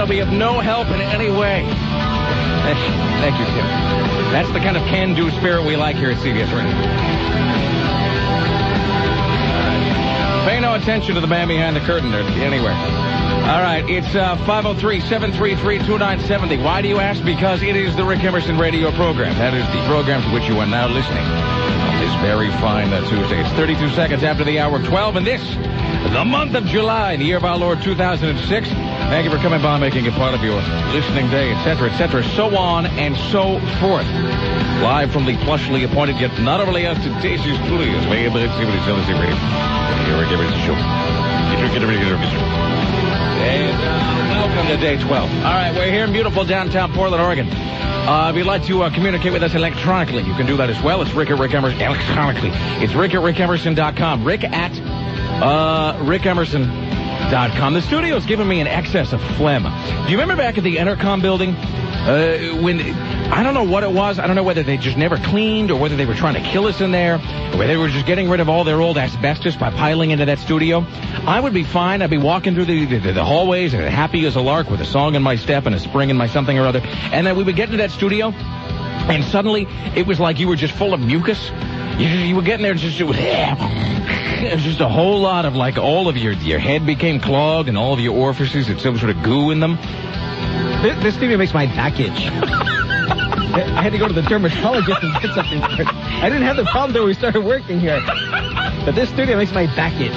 be of no help in any way. Thank you, Tim. That's the kind of can-do spirit we like here at CBS Radio. Pay no attention to the man behind the curtain there anywhere. All right, it's 503-733-2970. Why do you ask? Because it is the Rick Emerson radio program. That is the program to which you are now listening on this very fine Tuesday. It's 32 seconds after the hour of 12, and this, the month of July, in the year of our Lord 2006. Thank you for coming by, making it part of your listening day, etc., so on and so forth. Live from the plushly appointed yet not overly ostentatious studios. And welcome to day 12. All right, we're here in beautiful downtown Portland, Oregon. If you'd like to communicate with us electronically, you can do that as well. It's Rick at Rick Emerson. Electronically. It's Rick at RickEmerson.com. Rick at RickEmerson.com. The studio's giving me an excess of phlegm. Do you remember back at the Entercom building when... I don't know what it was. I don't know whether they just never cleaned or whether they were trying to kill us in there or whether they were just getting rid of all their old asbestos by piling into that studio. I would be fine. I'd be walking through the hallways and happy as a lark with a song in my step and a spring in my something or other. And then we would get into that studio and suddenly it was like you were just full of mucus. You were getting there and it was just a whole lot of like all of your head became clogged and all of your orifices had some sort of goo in them. This studio makes my back itch. I had to go to the dermatologist and get something for it. I didn't have the problem until we started working here. But this studio makes my back itch.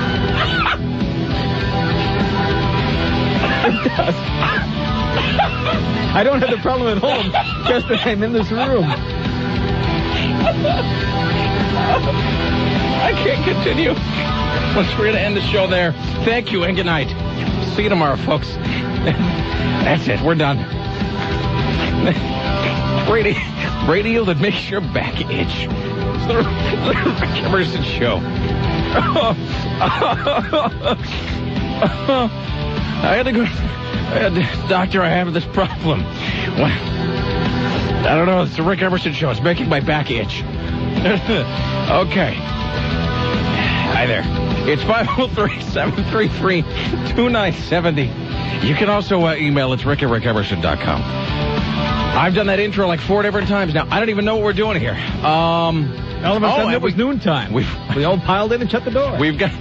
It does. I don't have the problem at home, just that I'm in this room. I can't continue. We're going to end the show there. Thank you and good night. See you tomorrow, folks. That's it. We're done. Radio that makes your back itch. It's the Rick Emerson Show. I had to go. Doctor, I have this problem. I don't know. It's the Rick Emerson Show. It's making my back itch. Okay. Hi there. It's 503-733-2970. You can also email. It's Rick at RickEmerson.com. I've done that intro like 4 different times now. I don't even know what we're doing here. All of a sudden it was noontime. We all piled in and shut the door. We've got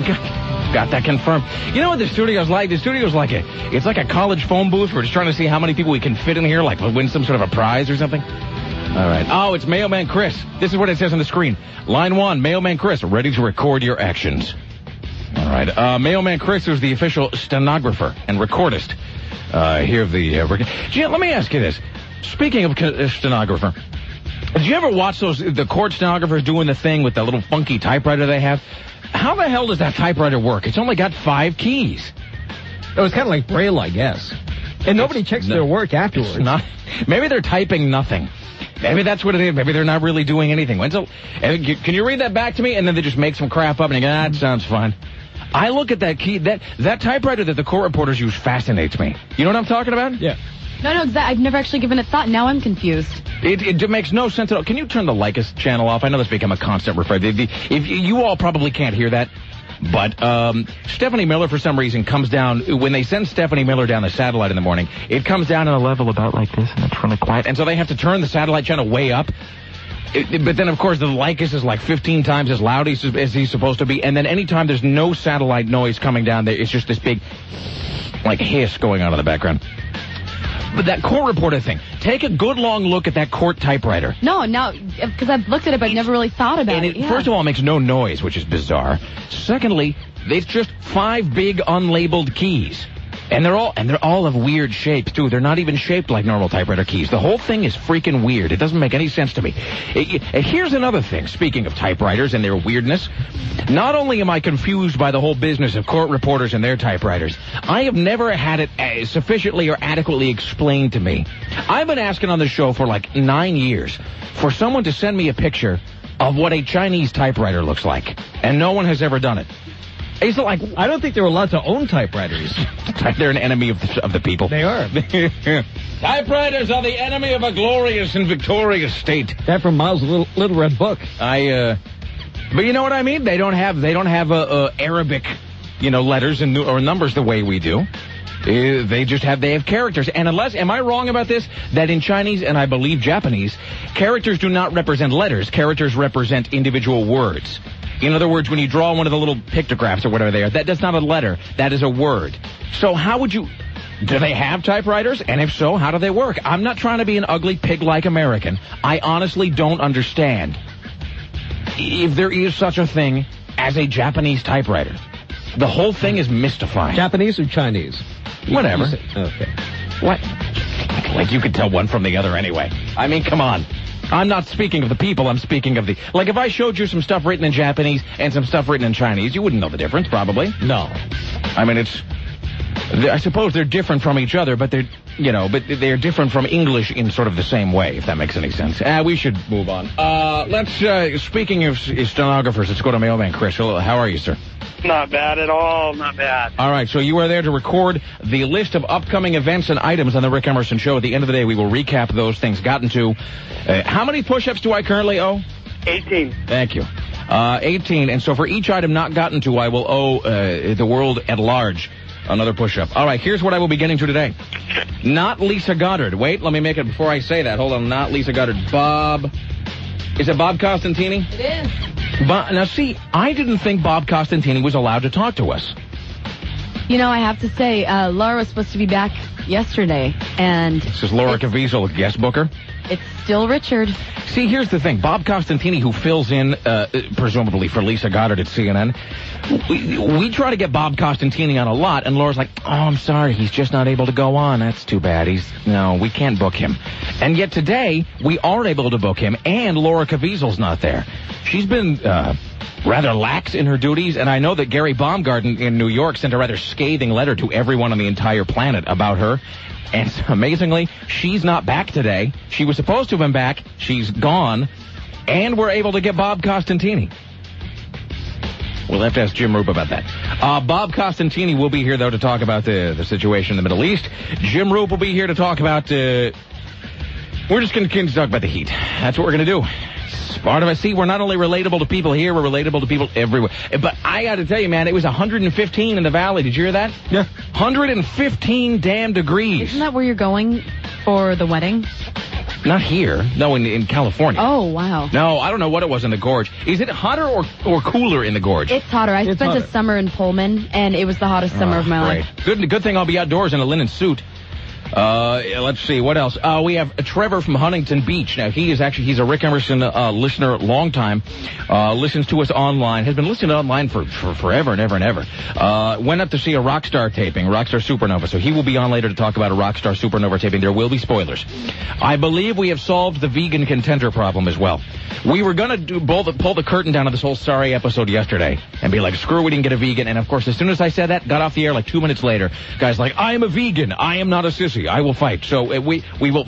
that confirmed. You know what the studio's like? The studio's like it's like a college phone booth. We're just trying to see how many people we can fit in here, like win some sort of a prize or something. All right. Oh, it's Mailman Chris. This is what it says on the screen. Line 1, Mailman Chris, ready to record your actions. All right. Mailman Chris is the official stenographer and recordist here of the... let me ask you this. Speaking of stenographer, did you ever watch the court stenographers doing the thing with the little funky typewriter they have? How the hell does that typewriter work? It's only got 5 keys. It was kind of like Braille, I guess. And nobody checks their work afterwards. Maybe they're typing nothing. Maybe that's what it is. Maybe they're not really doing anything. Can you read that back to me? And then they just make some crap up and you go, that sounds fine. I look at that key, that typewriter that the court reporters use fascinates me. You know what I'm talking about? Yeah. No, I've never actually given it thought. Now I'm confused. It makes no sense at all. Can you turn the Lycus channel off? I know this become a constant refer. If you all probably can't hear that, but Stephanie Miller, for some reason, comes down. When they send Stephanie Miller down the satellite in the morning, it comes down at a level about like this, and it's really quiet. And so they have to turn the satellite channel way up. But then, of course, the Lycus is like 15 times as loud as he's supposed to be. And then anytime there's no satellite noise coming down there, it's just this big, like, hiss going on in the background. But that court reporter thing, take a good long look at that court typewriter. No, because I've looked at it, but I've never really thought about it. First of all, it makes no noise, which is bizarre. Secondly, it's just 5 big unlabeled keys. And they're all of weird shapes, too. They're not even shaped like normal typewriter keys. The whole thing is freaking weird. It doesn't make any sense to me. Here's another thing, speaking of typewriters and their weirdness. Not only am I confused by the whole business of court reporters and their typewriters, I have never had it sufficiently or adequately explained to me. I've been asking on the show for like 9 years for someone to send me a picture of what a Chinese typewriter looks like. And no one has ever done it. It's like, I don't think they're allowed to own typewriters. They're an enemy of the people. They are. Typewriters are the enemy of a glorious and victorious state. That from Miles' Little Red Book. But you know what I mean? They don't have Arabic, letters or numbers the way we do. They have characters. And am I wrong about this? That in Chinese, and I believe Japanese, characters do not represent letters. Characters represent individual words. In other words, when you draw one of the little pictographs or whatever they are, that's not a letter. That is a word. So how would you... Do they have typewriters? And if so, how do they work? I'm not trying to be an ugly pig-like American. I honestly don't understand if there is such a thing as a Japanese typewriter. The whole thing is mystifying. Japanese or Chinese? Whatever. Okay. What? Like you could tell one from the other anyway. I mean, come on. I'm not speaking of the people, I'm speaking of the... Like, if I showed you some stuff written in Japanese and some stuff written in Chinese, you wouldn't know the difference, probably. No. I mean, I suppose they're different from each other, but they're different from English in sort of the same way, if that makes any sense. We should move on. Speaking of stenographers, let's go to Mailman Chris. Hello, how are you, sir? Not bad at all, not bad. All right, so you are there to record the list of upcoming events and items on the Rick Emerson Show. At the end of the day, we will recap those things gotten to. How many push-ups do I currently owe? 18. Thank you. 18, and so for each item not gotten to, I will owe the world at large another push-up. All right, here's what I will be getting to today. Not Lisa Goddard. Wait, let me make it before I say that. Hold on, not Lisa Goddard. Bob. Is it Bob Costantini? It is. Now, see, I didn't think Bob Costantini was allowed to talk to us. You know, I have to say, Laura was supposed to be back yesterday, and... This is Laura Caviezel, guest booker. It's still Richard. See, here's the thing. Bob Costantini, who fills in, presumably for Lisa Goddard at CNN, we try to get Bob Costantini on a lot, and Laura's like, oh, I'm sorry, he's just not able to go on. That's too bad. No, we can't book him. And yet today, we are able to book him, and Laura Caviezel's not there. She's been rather lax in her duties, and I know that Gary Baumgarten in New York sent a rather scathing letter to everyone on the entire planet about her. And amazingly, she's not back today. She was supposed to have been back. She's gone. And we're able to get Bob Costantini. We'll have to ask Jim Roop about that. Bob Costantini will be here, though, to talk about the situation in the Middle East. Jim Roop will be here to talk about... we're just going to talk about the heat. That's what we're going to do. It's part of it. See, we're not only relatable to people here, we're relatable to people everywhere. But I got to tell you, man, it was 115 in the valley. Did you hear that? Yeah. 115 damn degrees. Isn't that where you're going for the wedding? Not here. No, in California. Oh, wow. No, I don't know what it was in the gorge. Is it hotter or cooler in the gorge? It's hotter. I spent a summer in Pullman, and it was the hottest summer of my life. Good thing I'll be outdoors in a linen suit. Let's see, what else? We have Trevor from Huntington Beach. Now, he's a Rick Emerson listener, long time, listens to us online, has been listening online for forever and ever and ever. Went up to see a Rockstar taping, Rockstar Supernova, so he will be on later to talk about a Rockstar Supernova taping. There will be spoilers. I believe we have solved the vegan contender problem as well. We were going to pull the curtain down on this whole sorry episode yesterday and be like, screw, we didn't get a vegan. And, of course, as soon as I said that, got off the air like 2 minutes later, guys like, I am a vegan. I am not a sissy. I will fight. So we will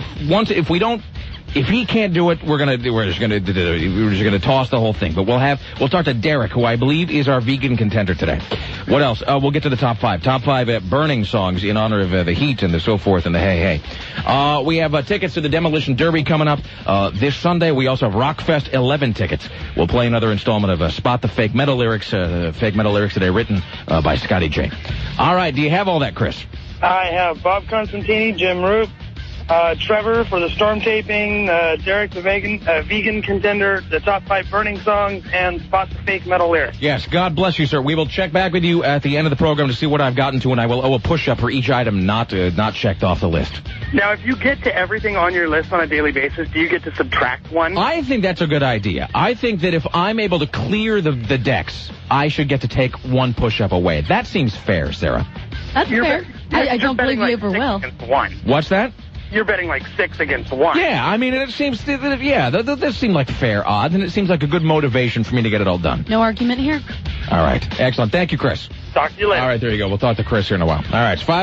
if he can't do it, we're just gonna toss the whole thing. But we'll talk to Derek, who I believe is our vegan contender today. What else? We'll get to the top five burning songs in honor of the heat and the so forth and the hey. We have tickets to the Demolition Derby coming up this Sunday. We also have Rockfest 11 tickets. We'll play another installment of Spot the Fake Metal Lyrics. Fake Metal Lyrics today, written by Scotty J. All right, do you have all that, Chris? I have Bob Constantini, Jim Roop, Trevor for the storm taping, Derek the vegan contender, the top 5 burning songs, and Spot the Fake Metal Lyrics. Yes, God bless you, sir. We will check back with you at the end of the program to see what I've gotten to, and I will owe a push-up for each item not checked off the list. Now, if you get to everything on your list on a daily basis, do you get to subtract one? I think that's a good idea. I think that if I'm able to clear the decks, I should get to take one push-up away. That seems fair, Sarah. That's fair. I don't believe you ever will. What's that? You're betting like 6 against 1. Yeah, I mean, it seems, that seemed like fair odds, and it seems like a good motivation for me to get it all done. No argument here. All right. Excellent. Thank you, Chris. Talk to you later. All right, there you go. We'll talk to Chris here in a while. All right, it's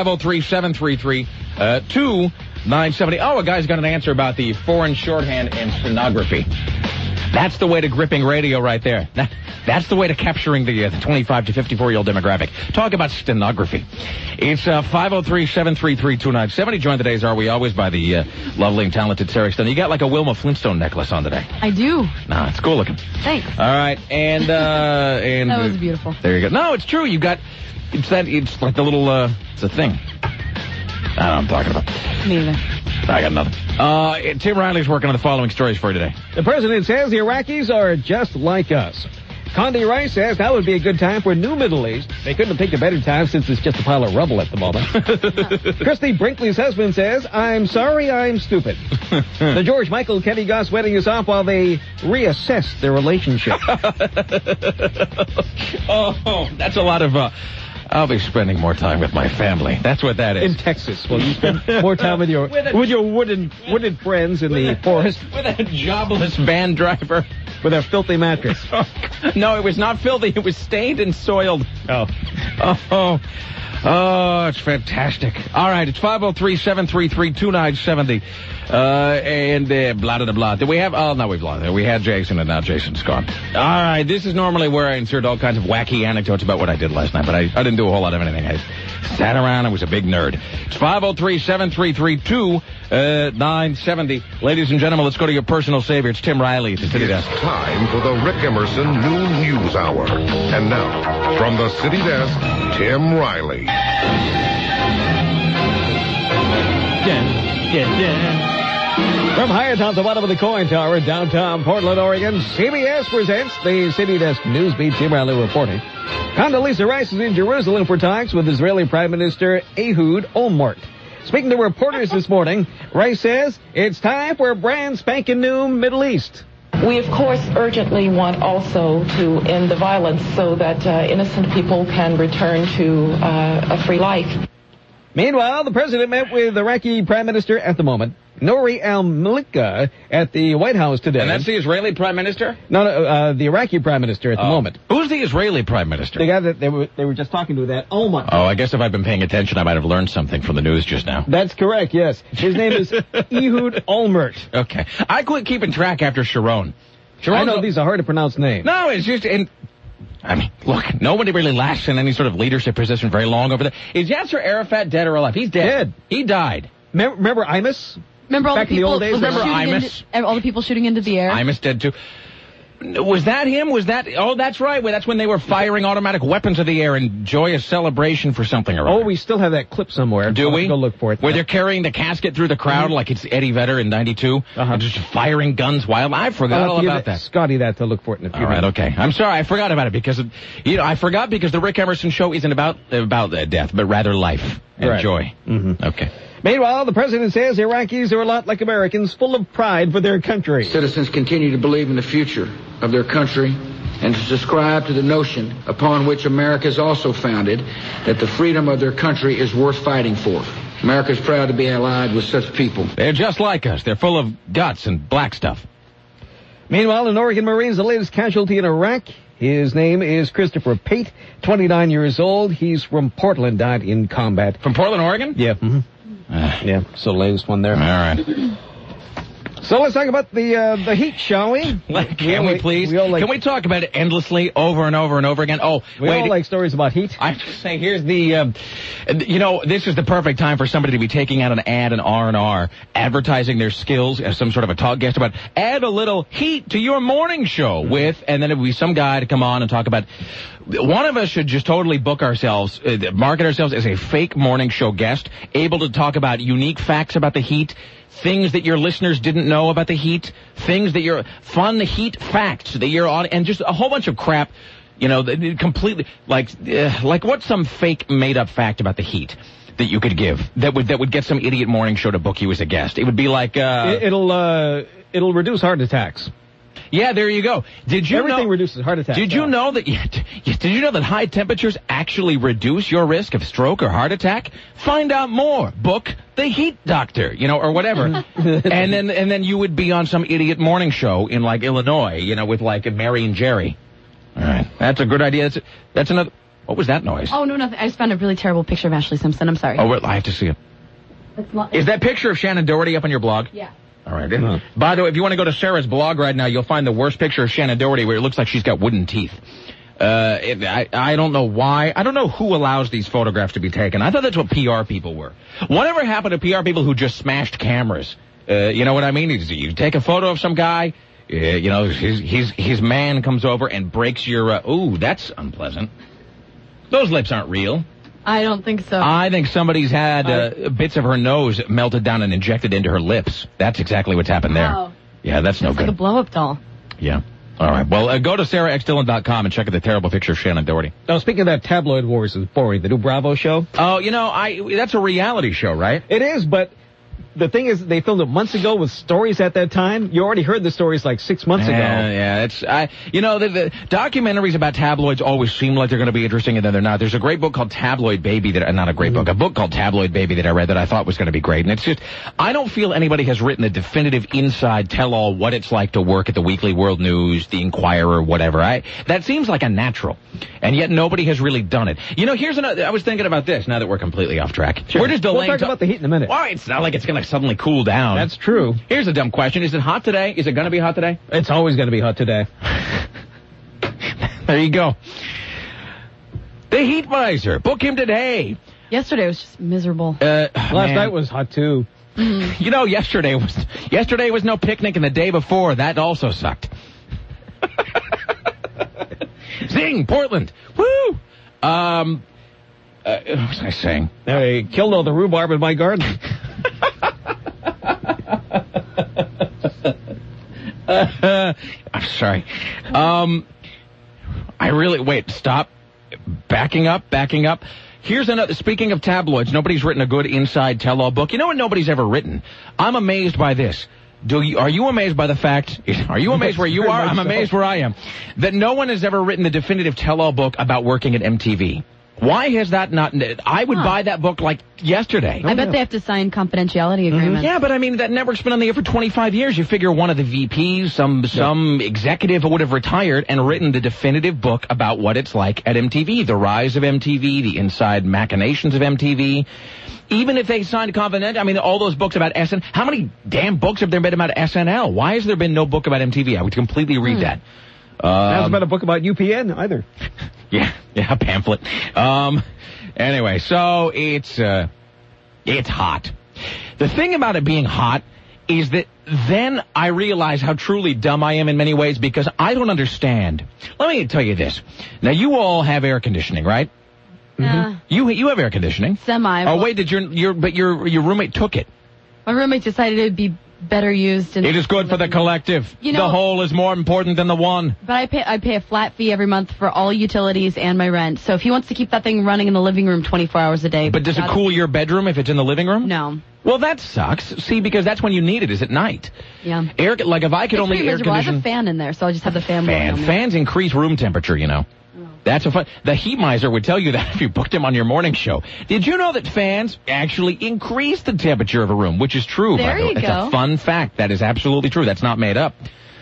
503-733-2970. Oh, a guy's got an answer about the foreign shorthand and stenography. That's the way to gripping radio right there. That's the way to capturing the 25 to 54-year-old demographic. Talk about stenography. It's 503-733-2970. Joined today, as are we always, by the lovely and talented Sarah Stone. You got like a Wilma Flintstone necklace on today. I do. Nah, it's cool looking. Thanks. All right, and that was beautiful. There you go. No, it's true. You got it's like the little it's a thing. I know what I'm talking about. Me either. I got nothing. Tim Riley's working on the following stories for you today. The president says the Iraqis are just like us. Condi Rice says that would be a good time for New Middle East. They couldn't have picked a better time since it's just a pile of rubble at the moment. Christy Brinkley's husband says, I'm sorry I'm stupid. The George Michael Kenny Goss wedding is off while they reassess their relationship. Oh, that's a lot of, I'll be spending more time with my family. That's what that is. In Texas. Well, you spend more time with your wooden friends in the forest. With a jobless van driver. With a filthy mattress. No, it was not filthy. It was stained and soiled. Oh, it's fantastic. All right, it's 503-733-2970. And blah, blah, blah. Did we have... Oh, no, we've lost it. We had Jason, and now Jason's gone. All right, this is normally where I insert all kinds of wacky anecdotes about what I did last night, but I didn't do a whole lot of anything. I sat around and was a big nerd. It's 503-733-2970. Ladies and gentlemen, let's go to your personal savior. It's Tim Riley at the City Desk. It's time for the Rick Emerson Noon News Hour. And now, from the City Desk, Tim Riley. From high atop the bottom of the coin tower in downtown Portland, Oregon, CBS presents the City Desk News Beat. Tim Riley reporting. Condoleezza Rice is in Jerusalem for talks with Israeli Prime Minister Ehud Olmert. Speaking to reporters this morning, Rice says it's time for a brand spanking new Middle East. We, of course, urgently want also to end the violence so that innocent people can return to a free life. Meanwhile, the president met with Iraqi Prime Minister at the moment, Nouri al-Malika, at the White House today. And that's the Israeli Prime Minister? No, the Iraqi Prime Minister at the moment. Who's the Israeli Prime Minister? The guy that they were just talking to, that Olmert. Oh, I guess if I'd been paying attention, I might have learned something from the news just now. That's correct, yes. His name is Ehud Olmert. Okay. I quit keeping track after Sharon. I know these are hard to pronounce names. No, it's just... I mean, look, nobody really lasts in any sort of leadership position very long over there. Is Yasser Arafat dead or alive? He's dead. He died. Remember Imus? Remember all Back the people? in the old days? Remember Imus? All the people shooting into the air? Imus dead too. Was that him? Was that... Oh, that's right. That's when they were firing automatic weapons at the air in joyous celebration for something or other. Oh, we still have that clip somewhere. Do we? Go look for it. Where they're carrying the casket through the crowd like it's Eddie Vedder in 92. And just firing guns wild. I forgot all about that. Scotty that to look for it in a few minutes. All right, okay. I'm sorry. I forgot about it because, I forgot because the Rick Emerson show isn't about death, but rather life and joy. Mm-hmm. Okay. Meanwhile, the president says Iraqis are a lot like Americans, full of pride for their country. Citizens continue to believe in the future of their country and to subscribe to the notion upon which America is also founded, that the freedom of their country is worth fighting for. America is proud to be allied with such people. They're just like us. They're full of guts and black stuff. Meanwhile, an Oregon Marine's the latest casualty in Iraq. His name is Christopher Pate, 29 years old. He's from Portland, died in combat. From Portland, Oregon? Yeah. Mm-hmm. Yeah, so latest one there. All right. So let's talk about the heat, shall we? Can we please? Can we talk about it endlessly over and over and over again? Oh, we all like stories about heat. I have to say, here's the, this is the perfect time for somebody to be taking out an ad in R&R, advertising their skills as some sort of a talk guest about add a little heat to your morning show with, and then it would be some guy to come on and talk about. One of us should just totally book ourselves, market ourselves as a fake morning show guest, able to talk about unique facts about the heat, things that your listeners didn't know about the heat, things that your fun heat facts that you're on, and just a whole bunch of crap, completely like what's some fake made up fact about the heat that you could give that would get some idiot morning show to book you as a guest? It would be like it'll reduce heart attacks. Yeah, there you go. Everything reduces heart attacks. Did you know that high temperatures actually reduce your risk of stroke or heart attack? Find out more. Book the heat doctor, or whatever. and then you would be on some idiot morning show in like Illinois, with like Mary and Jerry. All right. That's a good idea. That's another. What was that noise? Oh, no, nothing. I just found a really terrible picture of Ashley Simpson. I'm sorry. Oh, I have to see it. Is that picture of Shannon Doherty up on your blog? Yeah. All right. By the way, if you want to go to Sarah's blog right now, you'll find the worst picture of Shannon Doherty where it looks like she's got wooden teeth. I don't know why. I don't know who allows these photographs to be taken. I thought that's what PR people were. Whatever happened to PR people who just smashed cameras? You know what I mean? You take a photo of some guy, his man comes over and breaks your, ooh, that's unpleasant. Those lips aren't real. I don't think so. I think somebody's had bits of her nose melted down and injected into her lips. That's exactly what's happened there. Wow. Yeah, that's no It's good. like a blow-up doll. Yeah. All right. Well, go to SarahXDillon.com and check out the terrible picture of Shannon Doherty. Now, speaking of that, Tabloid Wars is boring. The new Bravo show? Oh, that's a reality show, right? It is, but the thing is, they filmed it months ago with stories at that time. You already heard the stories like 6 months ago. Yeah, the documentaries about tabloids always seem like they're going to be interesting, and then they're not. There's a great book called Tabloid Baby a book called Tabloid Baby that I read that I thought was going to be great. And it's just, I don't feel anybody has written a definitive inside tell-all what it's like to work at the Weekly World News, the Inquirer, whatever. That seems like a natural, and yet nobody has really done it. Here's another. I was thinking about this. Now that we're completely off track, Sure. We're just delaying. We'll talk about the heat in a minute. Well, it's not like it's going to suddenly cool down. That's true. Here's a dumb question. Is it hot today? Is it going to be hot today? It's always going to be hot today. There you go. The Heat Miser. Book him today. Yesterday was just miserable. Last night was hot, too. Yesterday was no picnic, and the day before, that also sucked. Zing, Portland. Woo! What was I saying? They killed all the rhubarb in my garden. I'm sorry. Stop. Backing up. Here's another, speaking of tabloids, nobody's written a good inside tell-all book. You know what nobody's ever written? I'm amazed by this. Are you amazed by the fact, are you amazed where you are? I'm amazed where I am. That no one has ever written a definitive tell-all book about working at MTV. Why has that not? I would buy that book like yesterday. I bet they have to sign confidentiality agreements. Yeah, but I mean, that network's been on the air for 25 years. You figure one of the VPs, some executive would have retired and written the definitive book about what it's like at MTV, the rise of MTV, the inside machinations of MTV. Even if they signed confidential, I mean, all those books about SNL. How many damn books have there been about SNL? Why has there been no book about MTV? I would completely read that. Hasn't been a book about UPN either. Yeah, a pamphlet. Anyway, so it's hot. The thing about it being hot is that then I realize how truly dumb I am in many ways because I don't understand. Let me tell you this. Now, you all have air conditioning, right? Mm-hmm. You have air conditioning. Semi. Oh, wait, did your roommate took it? My roommate decided it would be better used. It is good for the collective. The whole is more important than the one. But I pay a flat fee every month for all utilities and my rent. So if he wants to keep that thing running in the living room 24 hours a day. But does it cool your bedroom if it's in the living room? No. Well, that sucks. See, because that's when you need it, is at night. Yeah. Like if I could only air condition. I have a fan in there, so I'll just have the fan blowing on me. Fans increase room temperature, That's a fun. The Heat Miser would tell you that if you booked him on your morning show. Did you know that fans actually increase the temperature of a room, which is true? There by the way. you go. It's a fun fact. That is absolutely true. That's not made up.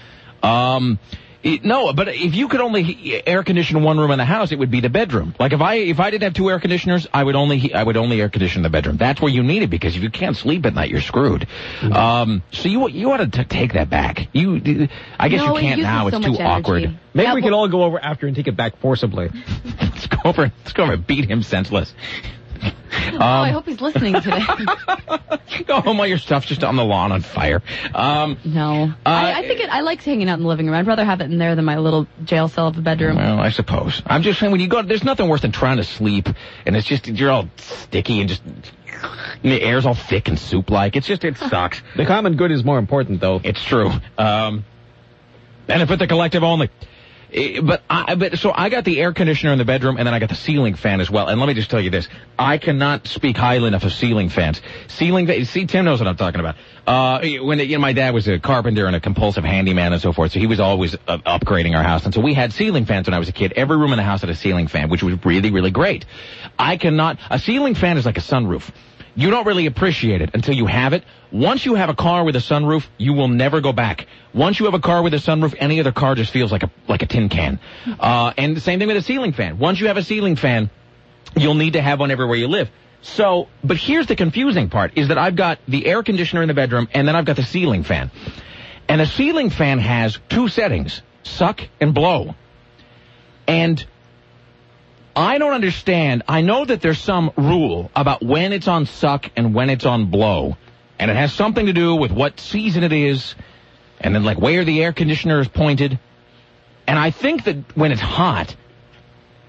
No, but if you could only air condition one room in the house, it would be the bedroom. Like if I didn't have two air conditioners, I would only air condition the bedroom. That's where you need it because if you can't sleep at night, you're screwed. So you ought to take that back. I guess you can't now. It's too awkward. Maybe we can all go over after and take it back forcibly. Let's go over and beat him senseless. I hope he's listening today. Go home while your stuff's just on the lawn on fire. No. I like hanging out in the living room. I'd rather have it in there than my little jail cell of a bedroom. Well, I suppose. I'm just saying when you go, there's nothing worse than trying to sleep and it's just, you're all sticky and just, the air's all thick and soup-like. It sucks. The common good is more important, though. It's true. Benefit the collective only. So I got the air conditioner in the bedroom, and then I got the ceiling fan as well. And let me just tell you this. I cannot speak highly enough of ceiling fans. See, Tim knows what I'm talking about. When my dad was a carpenter and a compulsive handyman and so forth, so he was always upgrading our house. And so we had ceiling fans when I was a kid. Every room in the house had a ceiling fan, which was really, really great. A ceiling fan is like a sunroof. You don't really appreciate it until you have it. Once you have a car with a sunroof, you will never go back. Once you have a car with a sunroof, any other car just feels like a tin can. And the same thing with a ceiling fan. Once you have a ceiling fan, you'll need to have one everywhere you live. But here's the confusing part, is that I've got the air conditioner in the bedroom, and then I've got the ceiling fan. And the ceiling fan has two settings, suck and blow. And I don't understand. I know that there's some rule about when it's on suck and when it's on blow. And it has something to do with what season it is and then like where the air conditioner is pointed. And I think that when it's hot,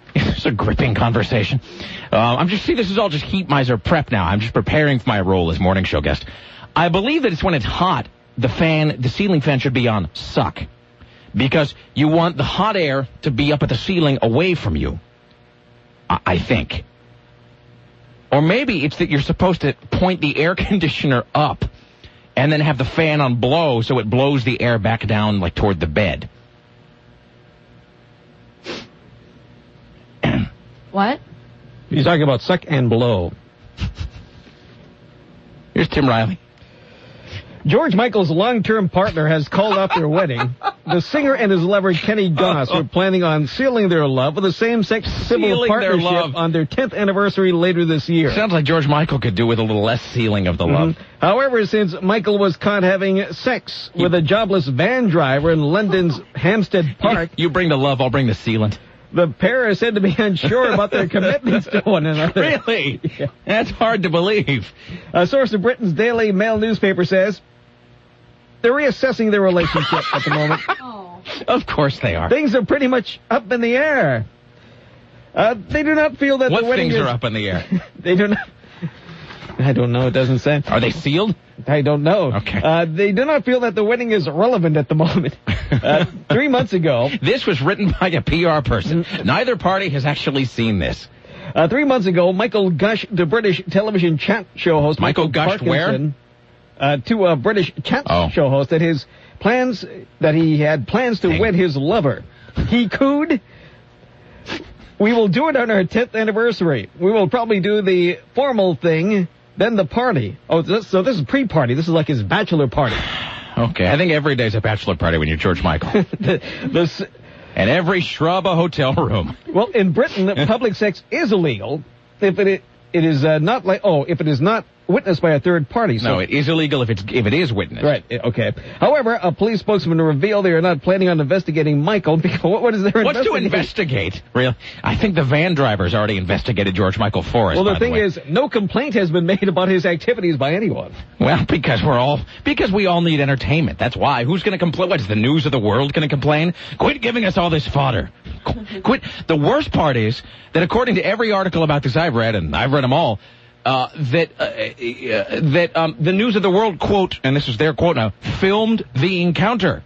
It's a gripping conversation. This is all just heat miser prep now. I'm just preparing for my role as morning show guest. I believe that it's when it's hot, the ceiling fan should be on suck. Because you want the hot air to be up at the ceiling away from you. I think. Or maybe it's that you're supposed to point the air conditioner up and then have the fan on blow so it blows the air back down like toward the bed. What? He's talking about suck and blow. Here's Tim Riley. George Michael's long-term partner has called off their wedding. The singer and his lover, Kenny Goss, were planning on sealing their love with a same-sex civil partnership on their 10th anniversary later this year. Sounds like George Michael could do with a little less sealing of the love. However, since Michael was caught having sex with a jobless van driver in London's Hampstead Park... You bring the love, I'll bring the sealant. The pair are said to be unsure about their commitments to one another. Really? Yeah. That's hard to believe. A source of Britain's Daily Mail newspaper says they're reassessing their relationship at the moment. Oh. Of course they are. Things are pretty much up in the air. They do not feel that what the wedding things are up in the air? They do not... I don't know. It doesn't say. Are they sealed? I don't know. Okay. They do not feel that the wedding is relevant at the moment. 3 months ago... This was written by a PR person. Neither party has actually seen this. 3 months ago, Michael gushed the British television chat show host... Michael gushed where? To a British chat show host that he had plans to wed his lover. He cooed... We will do it on our 10th anniversary. We will probably do the formal thing, then the party. Oh, so this is pre-party. This is like his bachelor party. Okay, I think every day's a bachelor party when you're George Michael. And every shrub a hotel room. Well, in Britain, public sex is illegal if it is not witnessed by a third party. So. No, it is illegal if it is witnessed. Right. Okay. However, a police spokesman revealed they are not planning on investigating Michael. Because what is there? What's to investigate? Really? I think the van driver's already investigated George Michael for us. Well, the thing is, no complaint has been made about his activities by anyone. Well, because we all need entertainment. That's why. Who's going to complain? What's the news of the world going to complain? Quit giving us all this fodder. Quit. The worst part is that according to every article about this I've read, and I've read them all, that the news of the world, quote, and this is their quote now, filmed the encounter.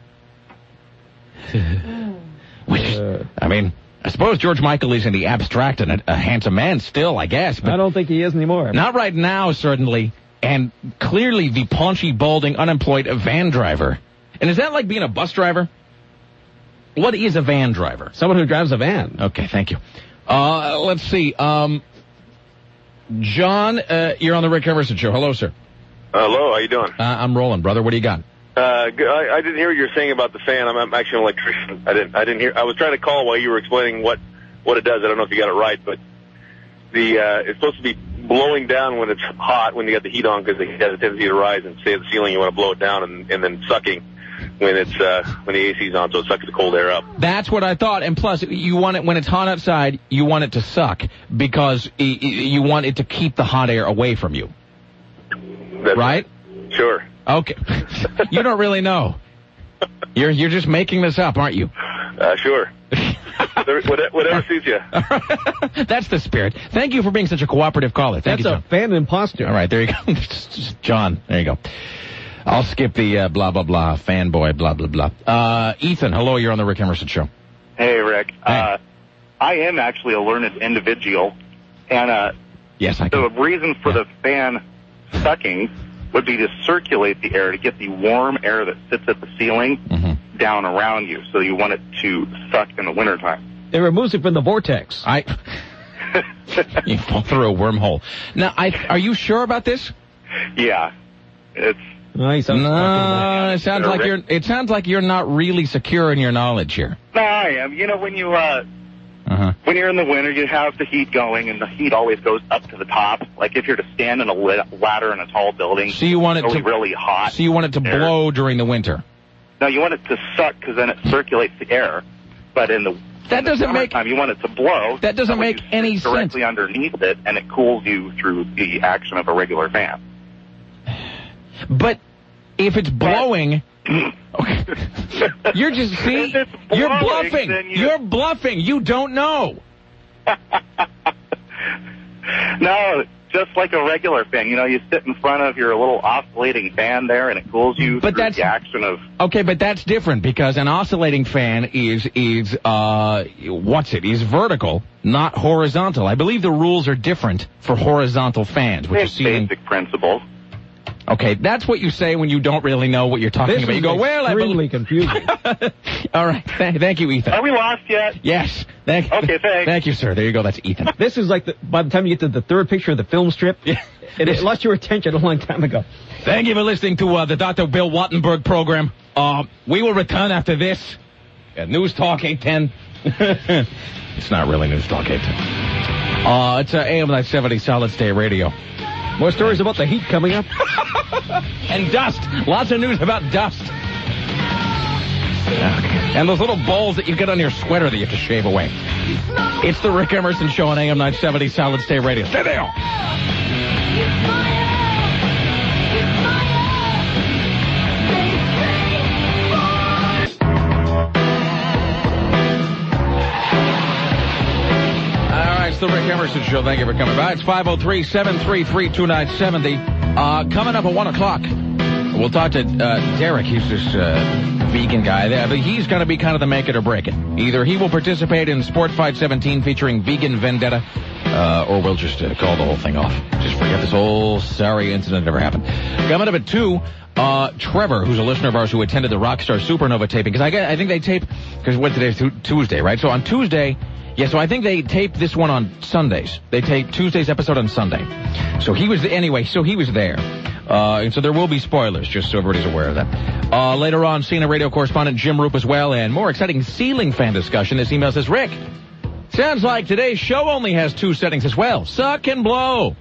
I mean, I suppose George Michael is in the abstract and a handsome man still, I guess. But I don't think he is anymore. Not right now, certainly. And clearly the paunchy, balding, unemployed van driver. And is that like being a bus driver? What is a van driver? Someone who drives a van. Okay, thank you. Let's see. John, you're on the Rick Emerson Show. Hello, sir. Hello, how you doing? I'm rolling, brother. What do you got? I didn't hear what you were saying about the fan. I'm actually an electrician. I didn't hear. I was trying to call while you were explaining what it does. I don't know if you got it right, but it's supposed to be blowing down when it's hot, when you got the heat on, because it has a tendency to rise and stay at the ceiling. You want to blow it down, and then sucking when the AC's on, so it sucks the cold air up. That's what I thought. And plus, you want it when it's hot outside. You want it to suck because you want it to keep the hot air away from you. That's right? Sure. Okay. You don't really know. You're just making this up, aren't you? Sure. Whatever suits you. That's the spirit. Thank you for being such a cooperative caller. Thank you, John. That's a fan imposter. All right, there you go. John, there you go. I'll skip the blah, blah, blah, fanboy, blah, blah, blah. Ethan, hello, you're on the Rick Emerson Show. Hey, Rick. Hey. I am actually a learned individual, and yes, the reason for the fan sucking would be to circulate the air, to get the warm air that sits at the ceiling down around you, so you want it to suck in the wintertime. It removes it from the vortex. You fall through a wormhole. Now, are you sure about this? Yeah. It's... it sounds like you're not really secure in your knowledge here. No, I am. You know, when you when you're in the winter, you have the heat going, and the heat always goes up to the top. Like if you're to stand in a ladder in a tall building, so you want it to really hot. So you want it to blow during the winter. No, you want it to suck because then it circulates the air. But in the summertime, you want it to blow. That doesn't make any sense. Directly underneath it, and it cools you through the action of a regular fan. But if it's blowing, you're just you're bluffing. You're bluffing. You don't know. No, just like a regular fan. You know, you sit in front of your little oscillating fan there, and it cools you through the action of... Okay, but that's different, because an oscillating fan is vertical, not horizontal. I believe the rules are different for horizontal fans, which is basic principles. Okay, that's what you say when you don't really know what you're talking about. You go, well, I believe... confusing. All right, thank you, Ethan. Are we lost yet? Yes. Okay, thanks. Thank you, sir. There you go. That's Ethan. This is like by the time you get to the third picture of the film strip, it lost your attention a long time ago. Thank you for listening to the Dr. Bill Wattenberg program. We will return after this. News Talk 810. It's not really News Talk 810. It's AM 970 Solid State Radio. More stories about the heat coming up. And dust. Lots of news about dust. And those little balls that you get on your sweater that you have to shave away. It's the Rick Emerson Show on AM 970 Solid State Radio. Stay there. It's the Rick Emerson Show. Thank you for coming by. It's 503-733-2970. Coming up at 1 o'clock, we'll talk to Derek. He's this vegan guy there, but he's going to be kind of the make it or break it. Either he will participate in Sport Fight 17 featuring Vegan Vendetta, or we'll just call the whole thing off. Just forget this whole sorry incident ever happened. Coming up at 2, Trevor, who's a listener of ours who attended the Rockstar Supernova taping, because I think they tape, because what today's Tuesday, right? So on Tuesday... Yeah, so I think they tape this one on Sundays. They tape Tuesday's episode on Sunday. So he was there. And so there will be spoilers, just so everybody's aware of that. Later on, CNN radio correspondent Jim Roop as well, and more exciting ceiling fan discussion. This email says, Rick, sounds like today's show only has 2 settings as well. Suck and blow.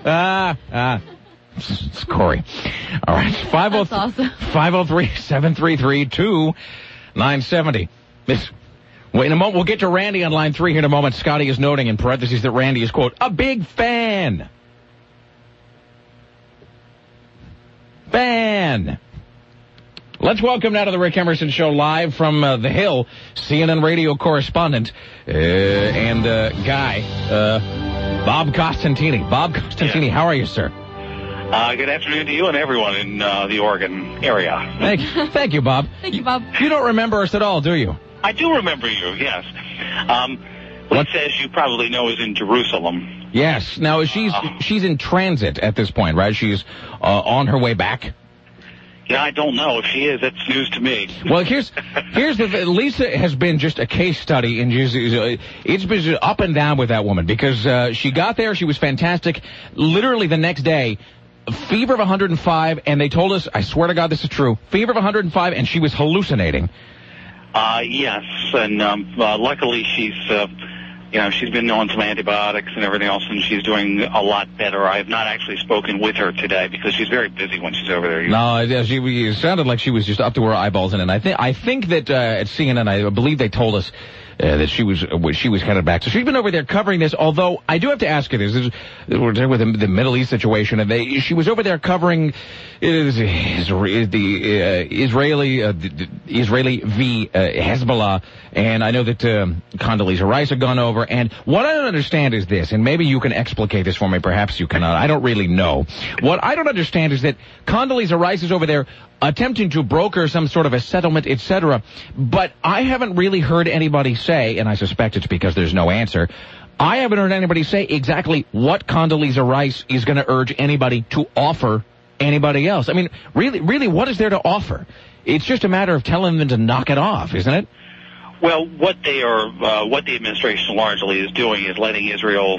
It's Corey. All right. 503-733-2970. Wait a moment. We'll get to Randy on line 3 here in a moment. Scotty is noting in parentheses that Randy is, quote, a big fan. Let's welcome now to the Rick Emerson Show live from the Hill, CNN radio correspondent and guy, Bob Costantini. Bob Costantini, How are you, sir? Good afternoon to you and everyone in the Oregon area. Thank you, Bob. Thank you, Bob. You don't remember us at all, do you? I do remember you, yes. What says you probably know is in Jerusalem. Yes. Now, she's in transit at this point, right? She's on her way back? Yeah, I don't know. If she is, that's news to me. Well, here's the thing. Lisa has been just a case study, and it's been up and down with that woman, because she got there, she was fantastic. Literally the next day, fever of 105, and they told us, I swear to God this is true, fever of 105, and she was hallucinating. Yes, and luckily she's been on some antibiotics and everything else, and she's doing a lot better. I have not actually spoken with her today because she's very busy when she's over there. No, it sounded like she was just up to her eyeballs in it. And I think that at CNN, I believe they told us that she was headed back. So she's been over there covering this, although I do have to ask you this. We're talking with the Middle East situation, and she was over there covering the Israeli v. Hezbollah, and I know that Condoleezza Rice had gone over, and what I don't understand is this, and maybe you can explicate this for me, perhaps you cannot, I don't really know. What I don't understand is that Condoleezza Rice is over there attempting to broker some sort of a settlement, etc., but I haven't really heard anybody say, and I suspect it's because there's no answer, I haven't heard anybody say exactly what Condoleezza Rice is going to urge anybody to offer anybody else. I mean, really, what is there to offer? It's just a matter of telling them to knock it off, isn't it? Well, what the administration largely is doing is letting Israel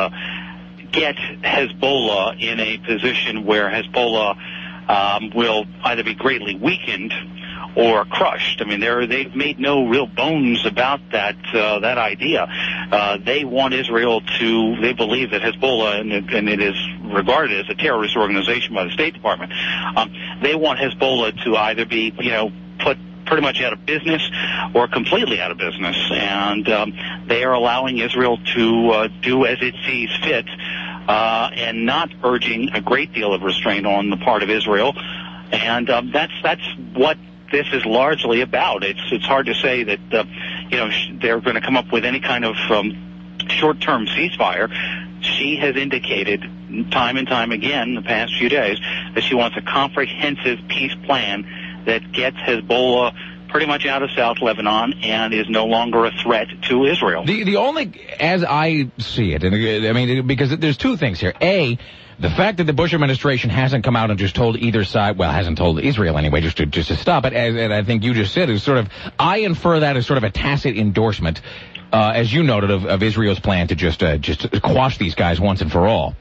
get Hezbollah in a position where Hezbollah will either be greatly weakened or crushed. I mean, they've made no real bones about that idea. They want Israel they believe that Hezbollah, and it is regarded as a terrorist organization by the State Department, they want Hezbollah to either be, put pretty much out of business or completely out of business. And they are allowing Israel to do as it sees fit, and not urging a great deal of restraint on the part of Israel. And that's what this is largely about. It's hard to say that they're going to come up with any kind of short-term ceasefire, she has indicated time and time again in the past few days that she wants a comprehensive peace plan that gets Hezbollah pretty much out of South Lebanon and is no longer a threat to Israel. The only, as I see it, and I mean, because there's two things here. A, the fact that the Bush administration hasn't come out and just told either side, well, hasn't told Israel anyway, just to stop it, and I think you just said, is sort of, I infer that as sort of a tacit endorsement, as you noted, of Israel's plan to just quash these guys once and for all.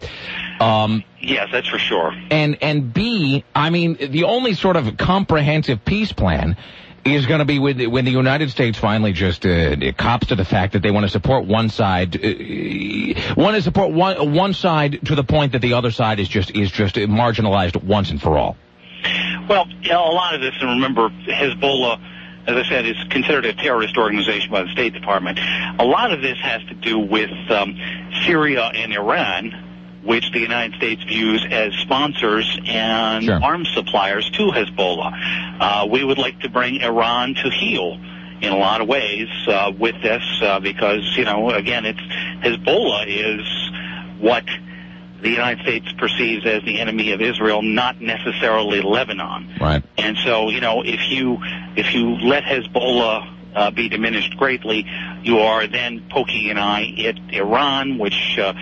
Yes, that's for sure. And B, I mean, the only sort of comprehensive peace plan is going to be when the United States finally just cops to the fact that they want to support one side, want to support one side to the point that the other side is just marginalized once and for all. Well, a lot of this, and remember, Hezbollah, as I said, is considered a terrorist organization by the State Department. A lot of this has to do with Syria and Iran, which the United States views as sponsors and arms suppliers to Hezbollah. We would like to bring Iran to heel in a lot of ways with this because, again, Hezbollah is what the United States perceives as the enemy of Israel, not necessarily Lebanon. Right. And so, if you let Hezbollah be diminished greatly, you are then poking an eye at Iran, which,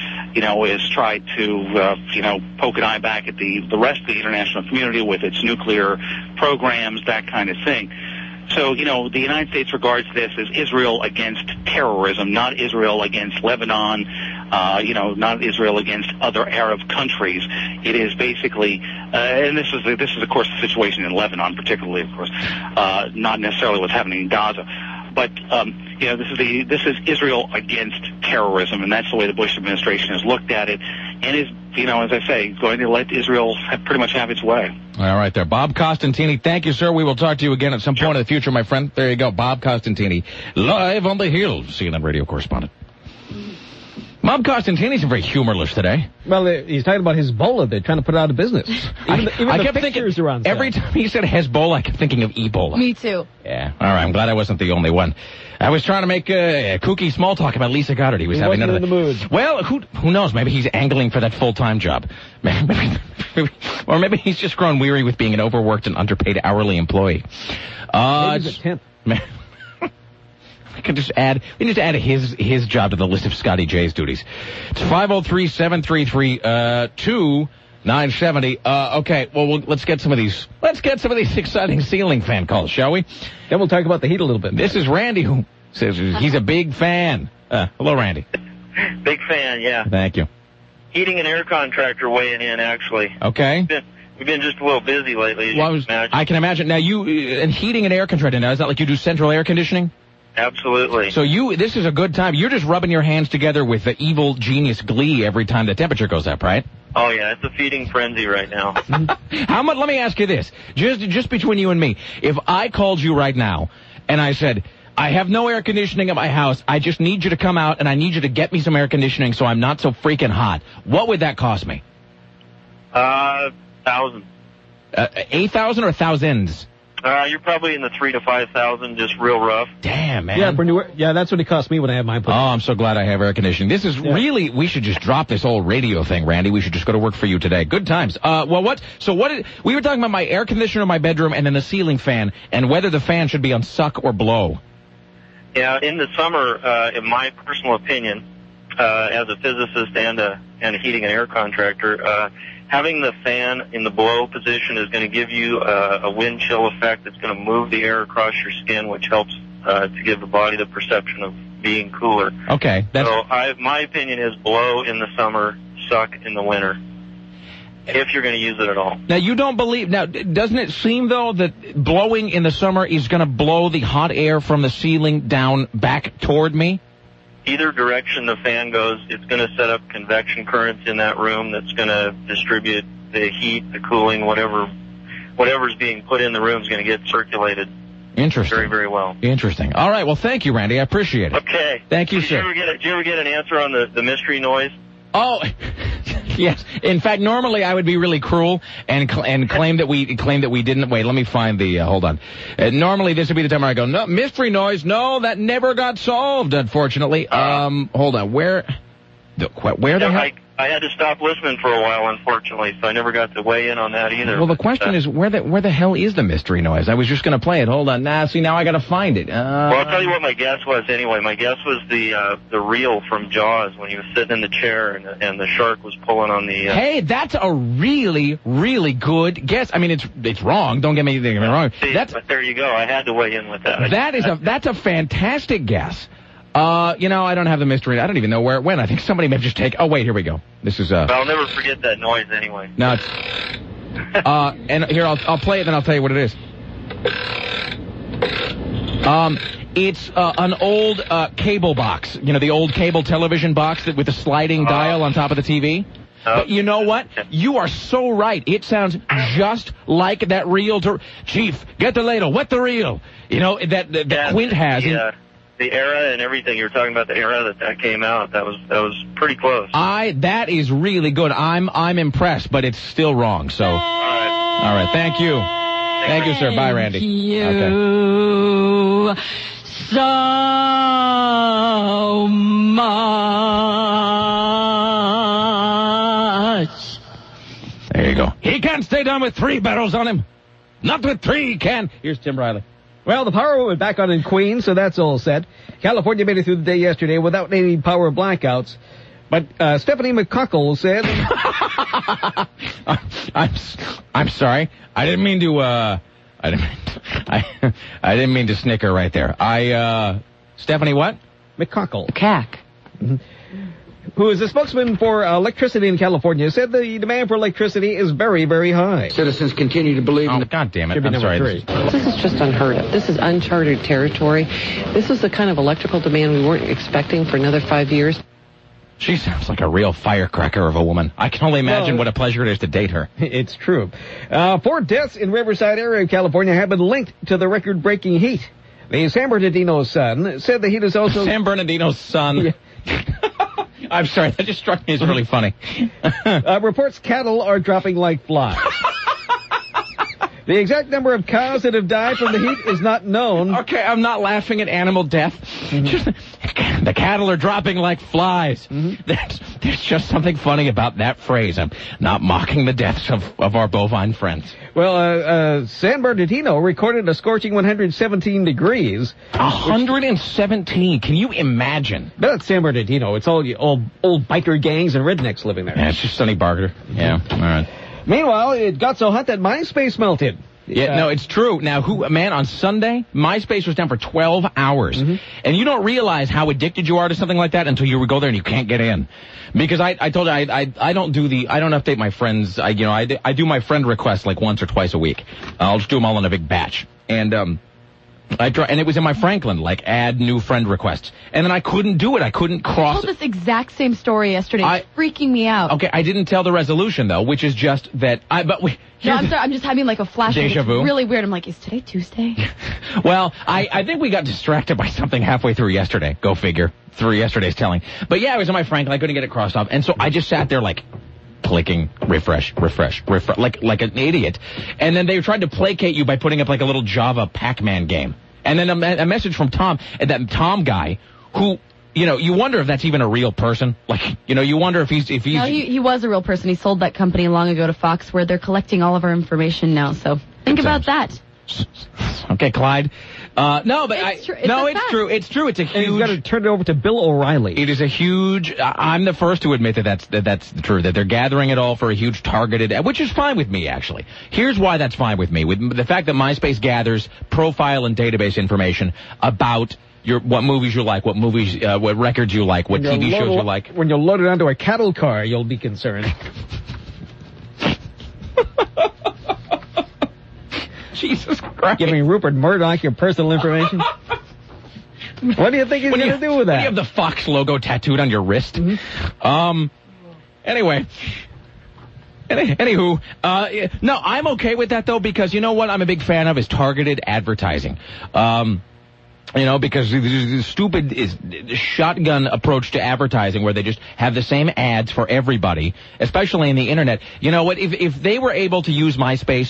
has tried to, poke an eye back at the rest of the international community with its nuclear programs, that kind of thing. So, the United States regards this as Israel against terrorism, not Israel against Lebanon, not Israel against other Arab countries. It is basically, and this is of course the situation in Lebanon, particularly, of course, not necessarily what's happening in Gaza. But this is Israel against terrorism, and that's the way the Bush administration has looked at it, and is, as I say, going to let Israel pretty much have its way. All right, there, Bob Costantini. Thank you, sir. We will talk to you again at some point in the future, my friend. There you go, Bob Costantini, live on the Hill, CNN radio correspondent. Bob Costantini's very humorless today. Well, he's talking about Hezbollah. They're trying to put it out of business. Even I the kept pictures thinking, are on every time he said Hezbollah, I kept thinking of Ebola. Me too. Yeah, all right, I'm glad I wasn't the only one. I was trying to make kooky small talk about Lisa Goddard. He wasn't in the mood. Well, who knows? Maybe he's angling for that full-time job. Or maybe he's just grown weary with being an overworked and underpaid hourly employee. Maybe he's a temp. We can just add his job to the list of Scotty J's duties. It's 503-733-2970. Okay, well, let's get some of these exciting ceiling fan calls, shall we? Then we'll talk about the heat a little bit. This is Randy, who says he's a big fan. Hello, Randy. Big fan, yeah. Thank you. Heating and air contractor weighing in, actually. Okay. We've been just a little busy lately, as you can imagine. I can imagine. Now, and heating and air contractor, now, is that like you do central air conditioning? Absolutely. So this is a good time. You're just rubbing your hands together with the evil genius Glee every time the temperature goes up, right? Oh, yeah, it's a feeding frenzy right now. How much? Let me ask you this, just between you and me. If I called you right now and I said, I have no air conditioning at my house, I just need you to come out and I need you to get me some air conditioning so I'm not so freaking hot, what would that cost me? $1,000. 8,000 or thousands? You're probably in the 3,000 to 5,000, just real rough. Damn, man. Yeah, that's what it cost me when I had mine put in. Oh, I'm so glad I have air conditioning. This is really, we should just drop this whole radio thing, Randy. We should just go to work for you today. Good times. We were talking about my air conditioner in my bedroom and then the ceiling fan and whether the fan should be on suck or blow. Yeah, in the summer, in my personal opinion, as a physicist and a heating and air contractor, having the fan in the blow position is going to give you a wind chill effect that's going to move the air across your skin, which helps to give the body the perception of being cooler. Okay. My opinion is blow in the summer, suck in the winter, if you're going to use it at all. Now, you don't believe... Now, doesn't it seem, though, that blowing in the summer is going to blow the hot air from the ceiling down back toward me? Either direction the fan goes, it's going to set up convection currents in that room that's going to distribute the heat, the cooling, whatever's being put in the room is going to get circulated. Interesting. Very, very well. Interesting. All right. Well, thank you, Randy. I appreciate it. Okay. Thank you, sir. Did you ever get an answer on the mystery noise? Oh, Yes. In fact, normally I would be really cruel and claim that we didn't. Wait, let me find the. Hold on. Normally this would be the time where I go, no, mystery noise. No, that never got solved. Unfortunately. Hold on. Where the hell? I had to stop listening for a while, unfortunately, so I never got to weigh in on that either. Well, the question is, where the hell is the mystery noise? I was just going to play it. Hold on. See, now I got to find it. Well, I'll tell you what my guess was anyway. My guess was the reel from Jaws when he was sitting in the chair and the shark was pulling on the... Hey, that's a really, really good guess. I mean, it's wrong. Don't get me wrong. See, but there you go. I had to weigh in with that. That's a fantastic guess. I don't have the mystery. I don't even know where it went. I think somebody may have just taken... Oh, wait, here we go. This is... I'll never forget that noise anyway. No, it's... and here, I'll play it, then I'll tell you what it is. It's an old cable box. You know, the old cable television box with a sliding dial on top of the TV? But you know what? You are so right. It sounds just like that reel. Chief, get the ladle. Wet the reel. You know, that Quint has. The era and everything, you were talking about the era that came out. That was pretty close. That is really good. I'm impressed, but it's still wrong. So, all right. Thank you. Thank you, sir. Bye, Randy. You so much. There you go. He can't stay down with 3 barrels on him. Not with 3 he can. Here's Tim Riley. Well, the power went back on in Queens, so that's all set. California made it through the day yesterday without any power blackouts. But Stephanie McCuckle said... I'm sorry. I didn't mean to... I didn't mean to snicker right there. Stephanie what? McCuckle. CAC. Mm-hmm. Who is the spokesman for electricity in California, said the demand for electricity is very, very high. Citizens continue to believe in... God damn it. I'm sorry. This is just unheard of. This is uncharted territory. This is the kind of electrical demand we weren't expecting for another 5 years. She sounds like a real firecracker of a woman. I can only imagine what a pleasure it is to date her. It's true. 4 deaths in Riverside area of California have been linked to the record-breaking heat. The San Bernardino Sun said the heat is also... San Bernardino Sun. Yeah. I'm sorry, that just struck me as really funny. Reports cattle are dropping like flies. The exact number of cows that have died from the heat is not known. Okay, I'm not laughing at animal death. Mm-hmm. The cattle are dropping like flies. Mm-hmm. There's just something funny about that phrase. I'm not mocking the deaths of our bovine friends. Well, San Bernardino recorded a scorching 117 degrees. 117? Can you imagine? But that's San Bernardino. It's all old biker gangs and rednecks living there. Yeah, it's just Sonny Barger. Yeah, all right. Meanwhile, it got so hot that MySpace melted. Yeah, no, it's true. Now, on Sunday, MySpace was down for 12 hours. Mm-hmm. And you don't realize how addicted you are to something like that until you go there and you can't get in. Because I told you, I don't update my friends. I do my friend requests like once or twice a week. I'll just do them all in a big batch. And, and it was in my Franklin, like add new friend requests. And then I couldn't do it. I couldn't cross. I told this exact same story yesterday. It's freaking me out. Okay, I didn't tell the resolution though, which is just that I'm sorry, I'm just having like a flashback. Deja vu. It's really weird. I'm like, is today Tuesday? Well, I think we got distracted by something halfway through yesterday. Go figure. Through yesterday's telling. But yeah, it was in my Franklin. I couldn't get it crossed off. And so I just sat there like clicking, refresh, like an idiot. And then they tried to placate you by putting up like a little Java Pac-Man game. And then a message from Tom, that Tom guy, who, you wonder if that's even a real person. Like, you wonder if he's... No, he was a real person. He sold that company long ago to Fox, where they're collecting all of our information now. So think about that. Okay, Clyde. It's true. It's true. It's a huge... And he's got to turn it over to Bill O'Reilly. It is a huge... I'm the first to admit that's true, that they're gathering it all for a huge targeted... Which is fine with me, actually. Here's why that's fine with me. With the fact that MySpace gathers profile and database information about what movies you like, what records you like, what TV shows you like. When you're loaded onto a cattle car, you'll be concerned. Jesus Christ. Giving Rupert Murdoch your personal information? What do you think he's going to do with that? You have the Fox logo tattooed on your wrist. Mm-hmm. Anyway. Anywho, no, I'm okay with that, though, because you know what I'm a big fan of is targeted advertising. You know, because the stupid shotgun approach to advertising where they just have the same ads for everybody, especially in the internet. You know what? If they were able to use MySpace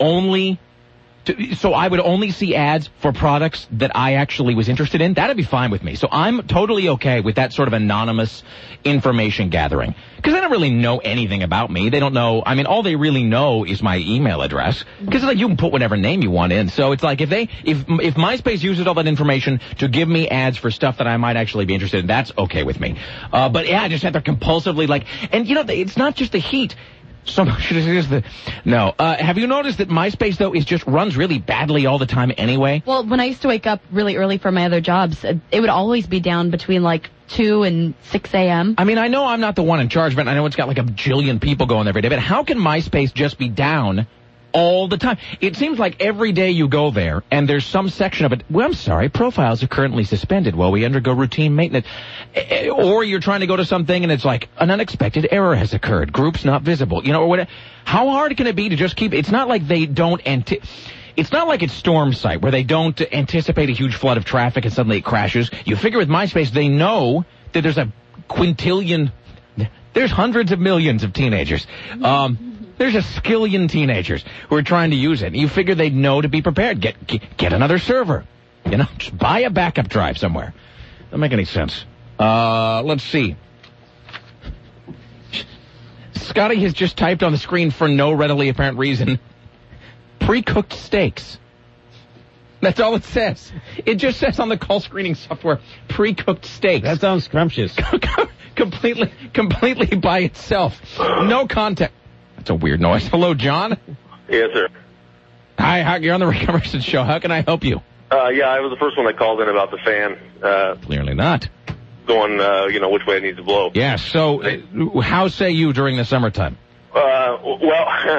so I would only see ads for products that I actually was interested in, that'd be fine with me. So I'm totally okay with that sort of anonymous information gathering. Because they don't really know anything about me. They don't know, I mean, all they really know is my email address. Because like you can put whatever name you want in. So it's like if MySpace uses all that information to give me ads for stuff that I might actually be interested in, that's okay with me. But yeah, I just have to compulsively and you know, it's not just the heat. So much is have you noticed that MySpace, though, just runs really badly all the time anyway? Well, when I used to wake up really early for my other jobs, it would always be down between, 2 and 6 a.m. I mean, I know I'm not the one in charge, but I know it's got, a bajillion people going there every day. But how can MySpace just be down all the time? It seems like every day you go there, and there's some section of it, well, I'm sorry, profiles are currently suspended while we undergo routine maintenance. Or you're trying to go to something, and it's like, an unexpected error has occurred. Groups not visible. You know, or whatever. How hard can it be to just keep... It's not like they don't... It's not like it's Storm Site, where they don't anticipate a huge flood of traffic and suddenly it crashes. You figure with MySpace, they know that there's a quintillion... There's hundreds of millions of teenagers. There's a skillion teenagers who are trying to use it. You figure they'd know to be prepared. Get another server. You know, just buy a backup drive somewhere. Doesn't make any sense. Let's see. Scotty has just typed on the screen for no readily apparent reason, pre-cooked steaks. That's all it says. It just says on the call screening software, pre-cooked steaks. That sounds scrumptious. completely by itself. No context. That's a weird noise. Hello, John? Yes, sir. Hi, you're on the Rick Emerson Show. How can I help you? Yeah, I was the first one that called in about the fan. Clearly not. Going, which way it needs to blow. Yeah, so how say you during the summertime? When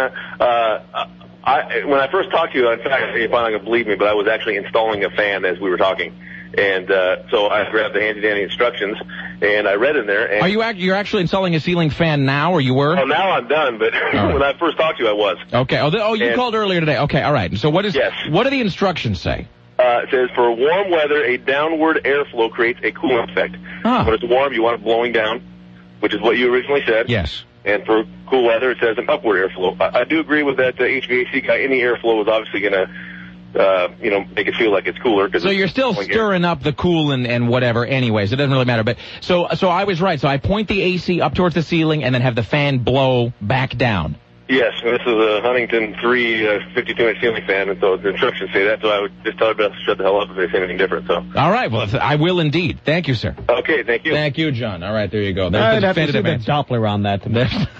I first talked to you, in fact, you're probably not going to believe me, but I was actually installing a fan as we were talking. And so I grabbed the handy-dandy instructions, and I read in there. And you're actually installing a ceiling fan now, or you were? Oh, now I'm done, but right. When I first talked to you, I was. Okay. You called earlier today. Okay, all right. So what do the instructions say? It says, for warm weather, a downward airflow creates a cooling effect. When it's warm, you want it blowing down, which is what you originally said. Yes. And for cool weather, it says an upward airflow. I do agree with that HVAC guy. Any airflow is obviously going to, make it feel like it's cooler. So you're still stirring up the cool and whatever anyways. It doesn't really matter. But so I was right. So I point the AC up towards the ceiling and then have the fan blow back down. Yes, this is a Huntington 3 52-inch ceiling fan, and so the instructions say that, so I would just tell everybody to shut the hell up if they say anything different. So. All right, well, I will indeed. Thank you, sir. Okay, thank you. Thank you, John. All right, there you go. There's I'd have to see the Doppler on that.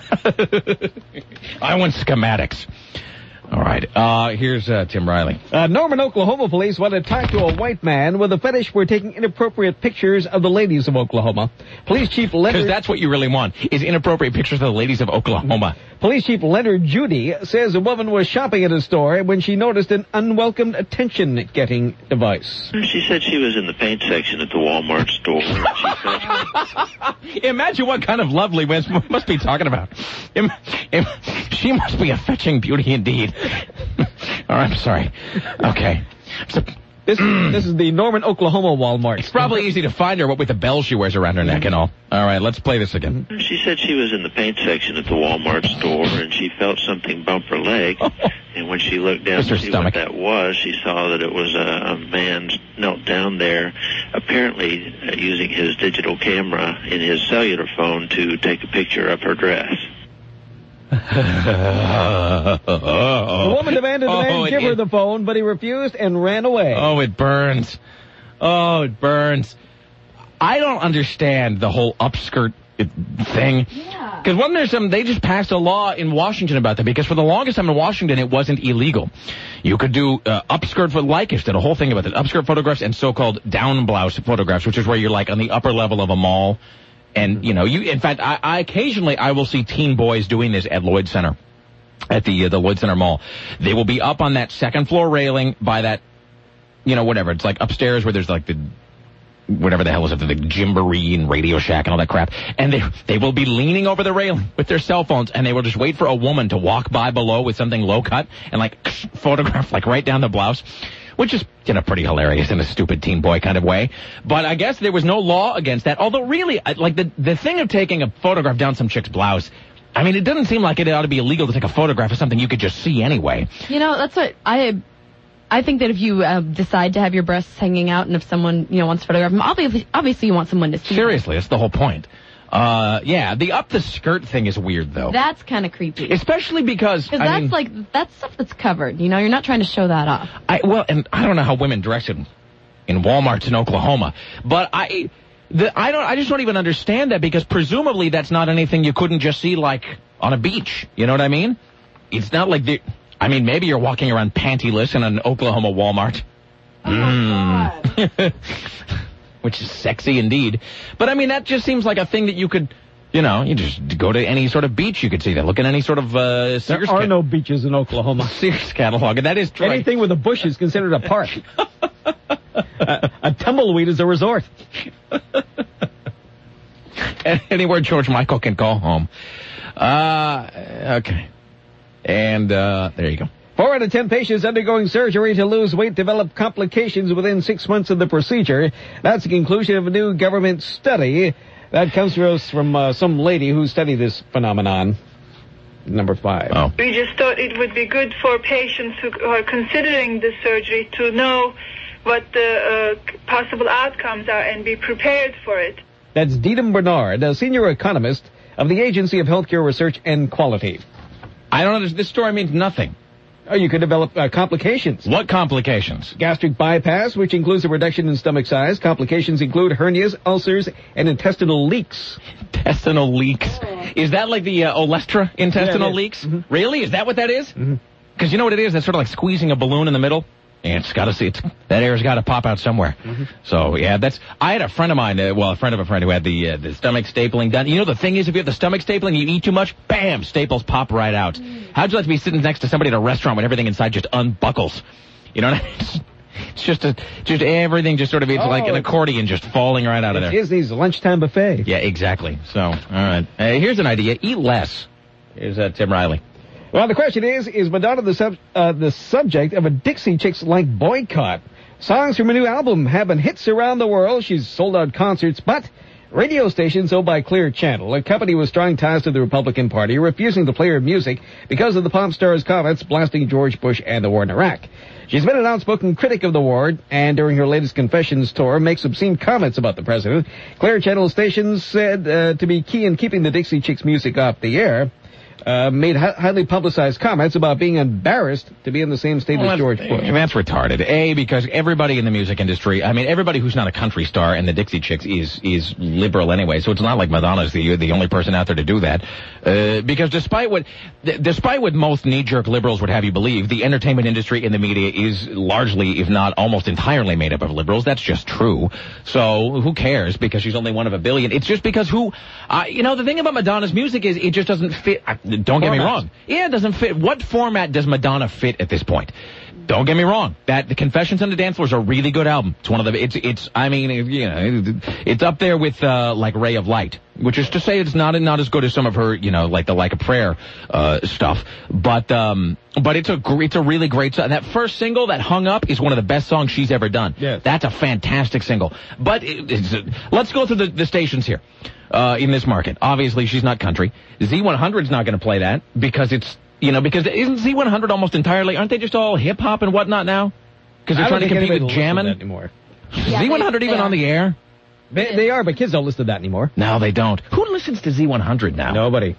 I want schematics. All right, here's Tim Riley. Norman, Oklahoma police want to talk to a white man with a fetish for taking inappropriate pictures of the ladies of Oklahoma. Police Chief Leonard... Because that's what you really want, is inappropriate pictures of the ladies of Oklahoma. Police Chief Leonard Judy says a woman was shopping at a store when she noticed an unwelcome attention-getting device. She said she was in the paint section at the Walmart store. Imagine what kind of lovely must be talking about. She must be a fetching beauty indeed. All right, I'm sorry. Okay. So, this is the Norman, Oklahoma Walmart. It's probably easy to find her, what with the bell she wears around her neck and all. All right, let's play this again. She said she was in the paint section at the Walmart store, and she felt something bump her leg. And when she looked down to see what that was, she saw that it was a man knelt down there, apparently using his digital camera in his cellular phone to take a picture of her dress. The woman demanded the man give her the phone, but he refused and ran away. Oh, it burns. Oh, it burns. I don't understand the whole upskirt thing. Yeah. Because wasn't there they just passed a law in Washington about that, because for the longest time in Washington it wasn't illegal. You could do upskirt for Lycus did a whole thing about it. Upskirt photographs and so-called down blouse photographs, which is where you're like on the upper level of a mall. And, in fact, I occasionally will see teen boys doing this at Lloyd Center, at the Lloyd Center Mall. They will be up on that second floor railing by that, whatever. It's like upstairs where there's like the whatever the hell is it, the Gymboree and Radio Shack and all that crap. And they will be leaning over the railing with their cell phones, and they will just wait for a woman to walk by below with something low cut and like photograph like right down the blouse, which is, pretty hilarious in a stupid teen boy kind of way. But I guess there was no law against that. Although really, like the thing of taking a photograph down some chick's blouse, I mean, it doesn't seem like it ought to be illegal to take a photograph of something you could just see anyway. That's what I think that if you decide to have your breasts hanging out and if someone, wants to photograph them, obviously you want someone to see. Seriously, that's the whole point. The up the skirt thing is weird, though. That's kind of creepy. Especially because that's stuff that's covered. You're not trying to show that off. And I don't know how women dress in Walmarts in Oklahoma, but I just don't even understand that, because presumably that's not anything you couldn't just see like on a beach. You know what I mean? It's not like maybe you're walking around pantyless in an Oklahoma Walmart. Oh my God. Which is sexy indeed. But that just seems like a thing that you could, you just go to any sort of beach, you could see that. Look at any sort of Sears. There are no beaches in Oklahoma. Sears catalog, and that is true. Anything with a bush is considered a park. A tumbleweed is a resort. Anywhere George Michael can call home. Okay. And there you go. 4 out of 10 patients undergoing surgery to lose weight develop complications within 6 months of the procedure. That's the conclusion of a new government study. That comes to us from some lady who studied this phenomenon. Number 5. Oh. We just thought it would be good for patients who are considering the surgery to know what the possible outcomes are and be prepared for it. That's Deedham Bernard, a senior economist of the Agency of Healthcare Research and Quality. I don't understand. This story means nothing. Oh, you could develop complications. What complications? Gastric bypass, which includes a reduction in stomach size. Complications include hernias, ulcers, and intestinal leaks. Intestinal leaks. Is that like the Olestra intestinal leaks? Mm-hmm. Really? Is that what that is? Because you know what it is? That's sort of like squeezing a balloon in the middle. And that air's got to pop out somewhere. Mm-hmm. So, yeah, I had a friend of mine, a friend of a friend who had the stomach stapling done. The thing is, if you have the stomach stapling, you eat too much, bam, staples pop right out. How'd you like to be sitting next to somebody at a restaurant when everything inside just unbuckles? You know what I mean? It's just everything just sort of, it's like an accordion just falling right out of there. Disney's lunchtime buffet. Yeah, exactly. So, all right. Here's an idea. Eat less. Here's Tim Riley. Well, the question is Madonna the subject of a Dixie Chicks-like boycott? Songs from a new album have been hits around the world. She's sold out concerts, but radio stations owned by Clear Channel, a company with strong ties to the Republican Party, are refusing to play her music because of the pop star's comments blasting George Bush and the war in Iraq. She's been an outspoken critic of the war, and during her latest Confessions tour, makes obscene comments about the president. Clear Channel stations said to be key in keeping the Dixie Chicks music off the air. Made highly publicized comments about being embarrassed to be in the same state as George Bush. That's retarded. Because everybody in the music industry, everybody who's not a country star and the Dixie Chicks is liberal anyway, so it's not like Madonna's the only person out there to do that. Because despite what most knee-jerk liberals would have you believe, the entertainment industry and the media is largely, if not almost entirely, made up of liberals. That's just true. So who cares? Because she's only one of a billion. It's just because the thing about Madonna's music is it just doesn't fit. Don't get me wrong. Yeah, it doesn't fit. What format does Madonna fit at this point? Don't get me wrong. The Confessions on the Dance Floor is a really good album. It's one of the. It's up there with like Ray of Light, which is to say it's not as good as some of her like the Like a Prayer stuff. But it's a really great song. That first single that hung up is one of the best songs she's ever done. Yes. That's a fantastic single. But let's go through the stations here. In this market. Obviously, she's not country. Z100's not going to play that because it's, because isn't Z100 almost entirely, aren't they just all hip-hop and whatnot now? Because they're trying to compete with jammin'? Anymore. Yeah, Z100 even on the air? They are, but kids don't listen to that anymore. No, they don't. Who listens to Z100 now? Nobody.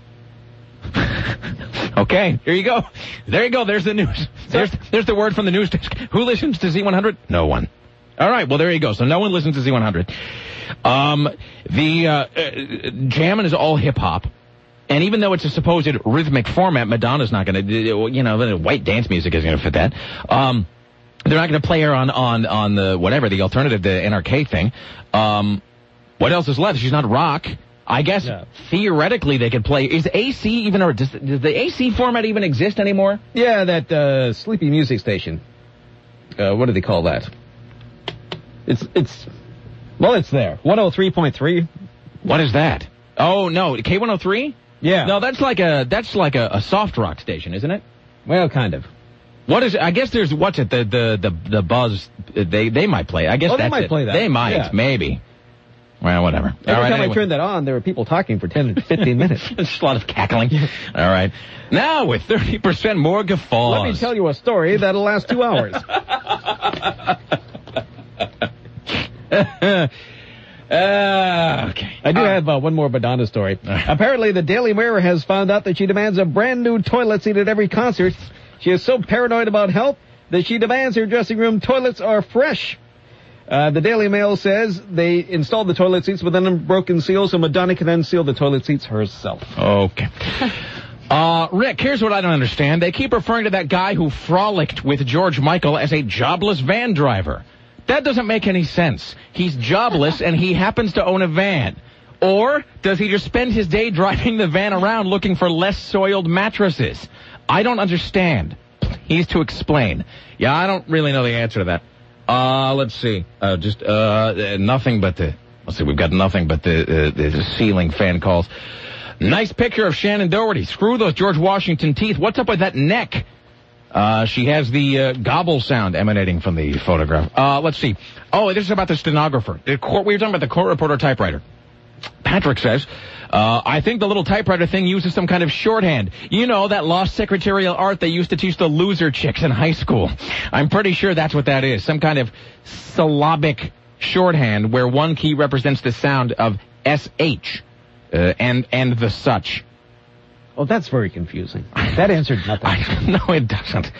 Okay, here you go. There you go. There's the news. There's the word from the news desk. Who listens to Z100? No one. All right, well, there you go. So no one listens to Z100. Jammin' is all hip-hop. And even though it's a supposed rhythmic format, Madonna's not going to, white dance music isn't going to fit that. They're not going to play her on the, whatever, the alternative, the NRK thing. What else is left? She's not rock. I guess, theoretically, they could play. Is AC even, or does the AC format even exist anymore? Yeah, that sleepy music station. What do they call that? It's Well, it's there. 103.3. What is that? Oh, no. K103? Yeah. No, that's like a soft rock station, isn't it? Well, kind of. What is it? I guess there's, what's it? The Buzz, they might play. I guess they that's might it. play that. They might, yeah. Maybe. Well, whatever. Every time I turned that on, there were people talking for 10 to 15 minutes. Just a lot of cackling. All right. Now, with 30% more guffaws. Let me tell you a story that'll last 2 hours. Okay. I do have one more Madonna story. Apparently, the Daily Mirror has found out that she demands a brand new toilet seat at every concert. She is so paranoid about health that she demands her dressing room toilets are fresh. The Daily Mail says they installed the toilet seats with an unbroken seal so Madonna can then seal the toilet seats herself. Okay. Rick, here's what I don't understand. They keep referring to that guy who frolicked with George Michael as a jobless van driver. That doesn't make any sense. He's jobless and he happens to own a van. Or does he just spend his day driving the van around looking for less soiled mattresses? I don't understand. Please to explain. Yeah, I don't really know the answer to that. Let's see. Nothing but the... Let's see, we've got nothing but the ceiling fan calls. Nice picture of Shannon Doherty. Screw those George Washington teeth. What's up with that neck? She has the gobble sound emanating from the photograph. Let's see. Oh, this is about the stenographer. We were talking about the court reporter typewriter. Patrick says, I think the little typewriter thing uses some kind of shorthand. You know, that lost secretarial art they used to teach the loser chicks in high school. I'm pretty sure that's what that is. Some kind of syllabic shorthand where one key represents the sound of SH and the such. Well, that's very confusing. That answered nothing. No, it doesn't.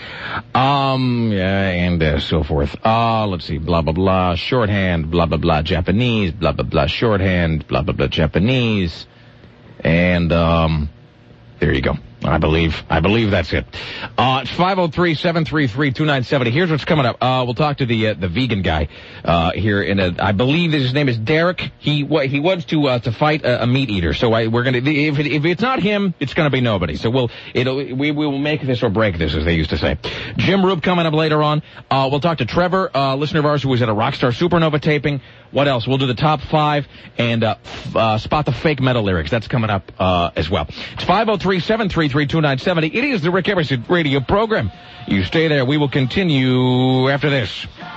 And so forth. Let's see. Blah, blah, blah. Shorthand. Blah, blah, blah. Japanese. Blah, blah, blah. Shorthand. Blah, blah, blah. Japanese. And, there you go. I believe that's it. It's 503-733-2970. Here's what's coming up. We'll talk to the vegan guy, here I believe his name is Derek. He wants to fight a meat eater. So we're gonna, if it's not him, it's gonna be nobody. So we will make this or break this, as they used to say. Jim Roop coming up later on. We'll talk to Trevor, listener of ours who was at a Rockstar Supernova taping. What else? We'll do the top 5 and, spot the fake metal lyrics. That's coming up, as well. It's 503-733-2970. It is the Rick Emerson radio program. You stay there. We will continue after this.